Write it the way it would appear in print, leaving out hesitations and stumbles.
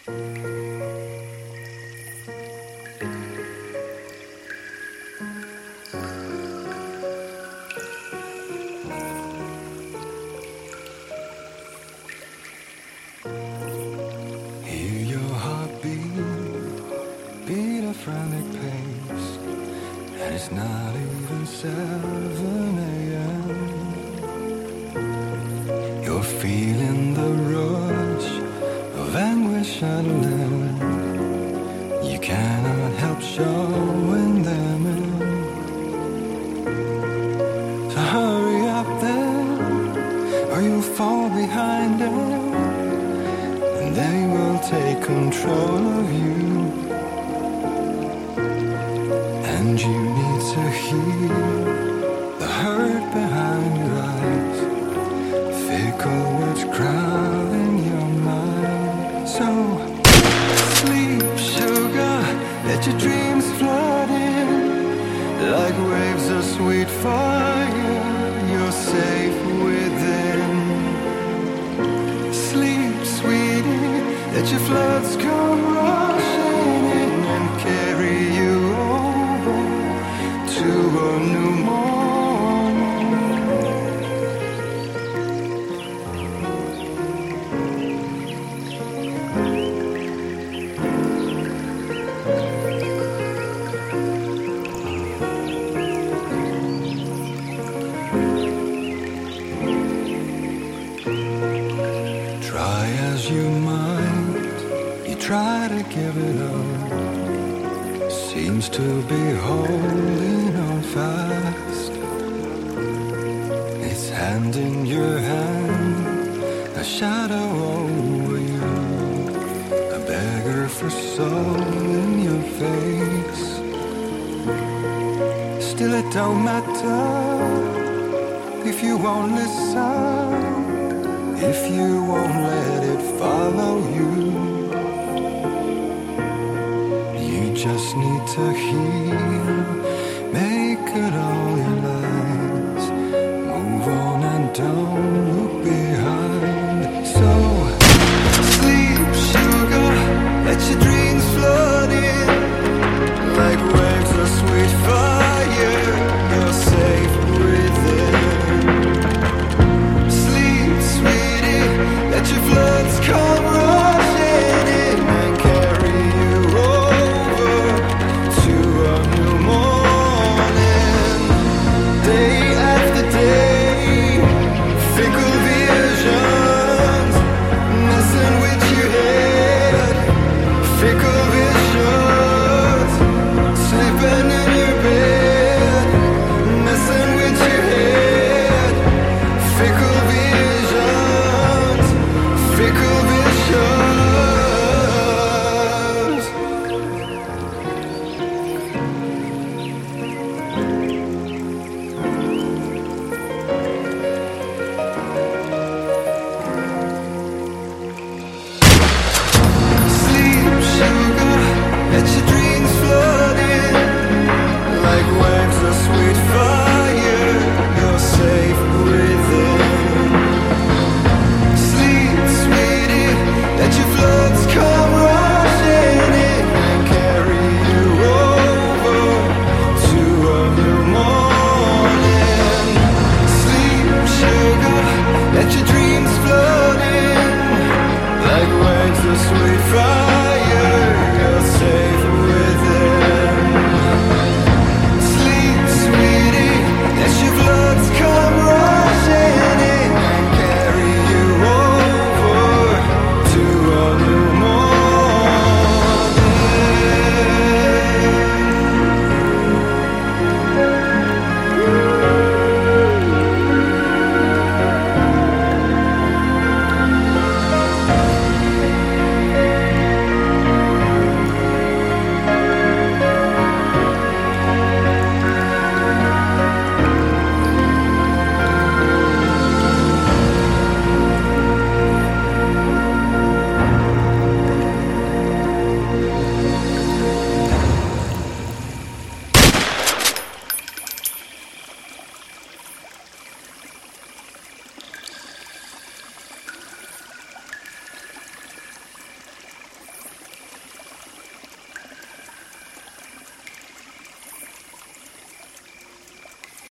Hear your heartbeat, beat a frantic pace, and it's not even 7 a.m. You're feeling the rush of anguish adrenaline. You cannot help showing them in. So hurry up then, or you'll fall behind them. They will take control of you, and you need to hear the hurt behind your eyes, fickle words crowding your mind. So sleep, sugar, let your dreams flood in like waves of sweet fire. You're safe within. Sleep, sweetie, let your floods come rushing in and carry you over to a new morning. Try as you might, you try to give it up, seems to be holding on fast. It's hand in your hand, a shadow over you, a beggar for soul in your face. Still it don't matter if you won't listen, if you won't let it follow you. You just need to heal, make good all your lies, move on and don't look behind. So sleep, sugar, let your dreams flood in like waves of sweet fire. You're safe within. Sleep, sweetie, let your floods come rushing in and carry you over to a new morning. Day after day, fickle visions messing with your head. Fickle visions sleeping in your bed, messing with your head. Fickle visions, fickle visions. Sleep, sugar, let your dreams flood in like waves of sweet fire. You're safe within. Sleep, sweetie, let your floods come rushing in and carry you over to a new morning. Sleep, sugar, let your dreams flood in like waves of sweet fire.